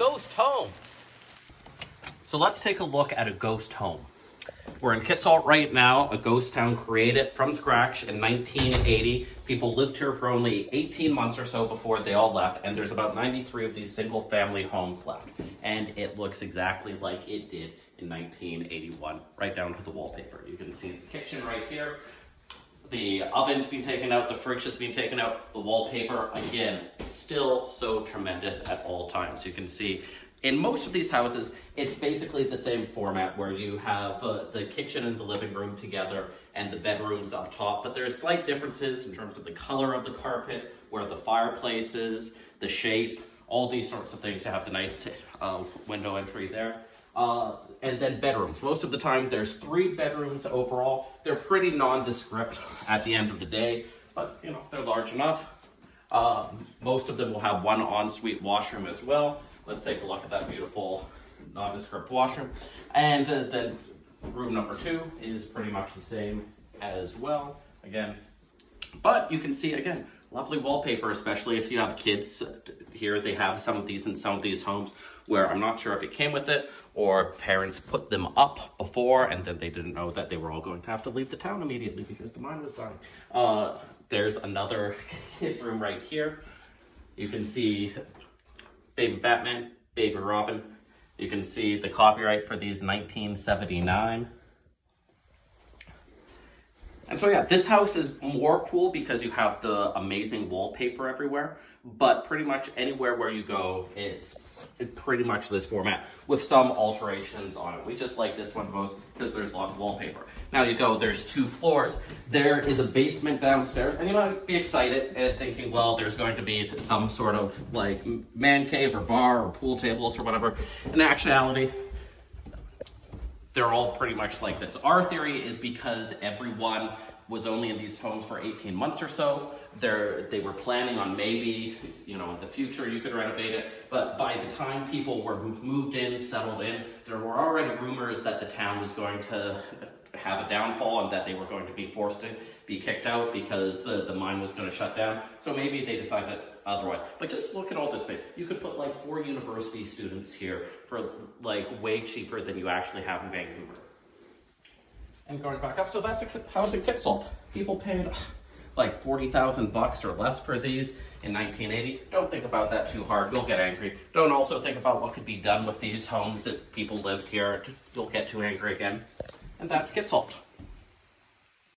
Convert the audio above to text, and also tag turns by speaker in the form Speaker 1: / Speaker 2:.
Speaker 1: ghost homes. So let's take a look at a ghost home. We're in Kitsault right now, a ghost town created from scratch in 1980. People lived here for only 18 months or so before they all left, and there's about 93 of these single family homes left. And it looks exactly like it did in 1981, right down to the wallpaper. You can see the kitchen right here. The oven's been taken out, the fridge has been taken out, the wallpaper, again, still so tremendous at all times. You can see in most of these houses, it's basically the same format where you have the kitchen and the living room together and the bedrooms up top, but there's slight differences in terms of the color of the carpets, where the fireplace is, the shape, all these sorts of things. You have the nice window entry there. And then bedrooms. Most of the time, there's 3 bedrooms overall. They're pretty nondescript at the end of the day, but you know, they're large enough. Most of them will have one ensuite washroom as well. Let's take a look at that beautiful nondescript washroom. And then room number 2 is pretty much the same as well. Again, but you can see, again, lovely wallpaper, especially if you have kids here. They have some of these in some of these homes where I'm not sure if it came with it or parents put them up before and then they didn't know that they were all going to have to leave the town immediately because the mine was dying. There's another kids room right here. You can see Baby Batman, Baby Robin. You can see the copyright for these 1979. And so yeah, this house is more cool because you have the amazing wallpaper everywhere, but pretty much anywhere where you go, it's pretty much this format with some alterations on it. We just like this one most because there's lots of wallpaper. Now you go, there's 2 floors. There is a basement downstairs, and you might be excited and thinking, well, there's going to be some sort of like man cave or bar or pool tables or whatever. In actuality, they're all pretty much like this. Our theory is because everyone was only in these homes for 18 months or so. They were planning on maybe, you know, in the future you could renovate it. But by the time people were moved in, settled in, there were already rumors that the town was going to have a downfall and that they were going to be forced to be kicked out because the mine was going to shut down. So maybe they decided otherwise. But just look at all this space. You could put like 4 university students here for like way cheaper than you actually have in Vancouver. And going back up, so that's a house in Kitsault. People paid like $40,000 or less for these in 1980. Don't think about that too hard. You'll get angry. Don't also think about what could be done with these homes if people lived here. You'll get too angry again. And that's Kitsault.